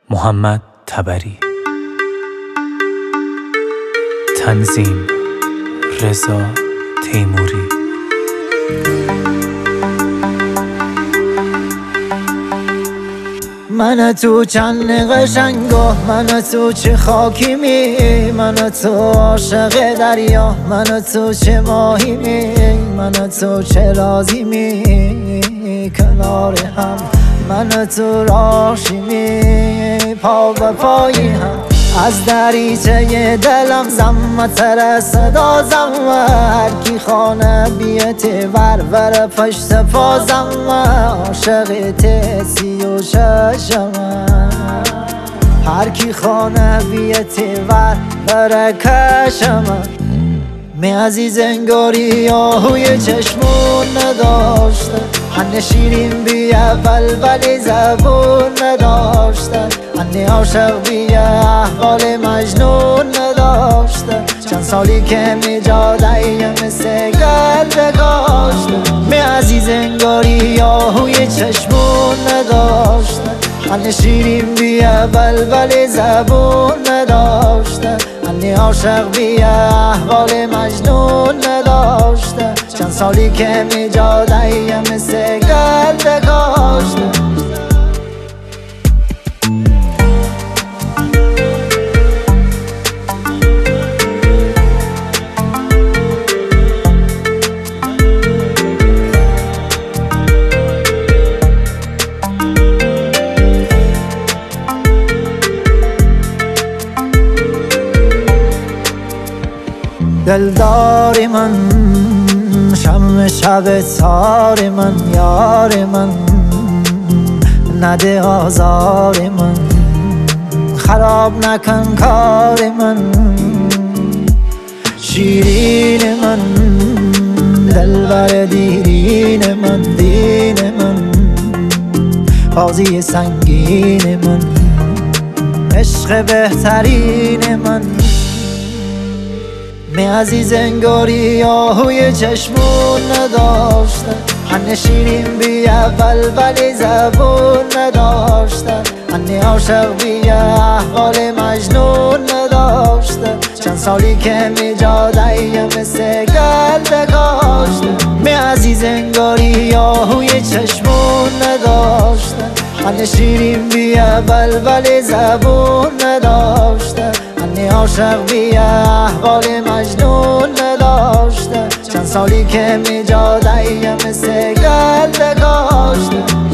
محمد تبری. تنظیم رضا تیموری. من تو چند قشنگا، من تو چه خاکی می، من تو عاشق دریا، من تو چه ماهی می، من تو چه رازی می کنار هم، من تو راشی می پا به پایی هم. از دریچه دلم زمتر صدا زم، هر کی خانه بیتی ور پشت پازم، عاشق تیسی و ششم، هر کی خانه بیتی ور کشم. می عزیز انگاری آهوی چشمون نداشته، هنه شیرین بی اول ولی زبون نداشته، هنه عاشق بی احوال مجنون نداشته. چند سالی که می جاده مثل گل داشته، می عزیز انگاری آهوی چشمون نداشته، هنه شیرین بی اول ولی زبون نداشته، هنه عاشق بی احوال مجنون نداشته. چند سالی که می جاده مثل گل داشته. دلدار من، شم شب تار من، یار من نده آزار من، خراب نکن کار من، شیرین من، دلبر دیرین من، دین من، بازی سنگین من، عشق بهترین من. می عزیز انگاری آهوی چشمون نداشته، هنه شیرین بی اول ولی زبون نداشته، هنه عاشق بی احوال مجنون نداشته. چند سالی که می جاده مثل گل داشته، می عزیز انگاری آهوی چشمون نداشته، هنه شیرین بی اول ولی زبون نداشته، هنه عاشق بی احوال مجنون نداشته. چند سالی که می جاده مثل گل داشته.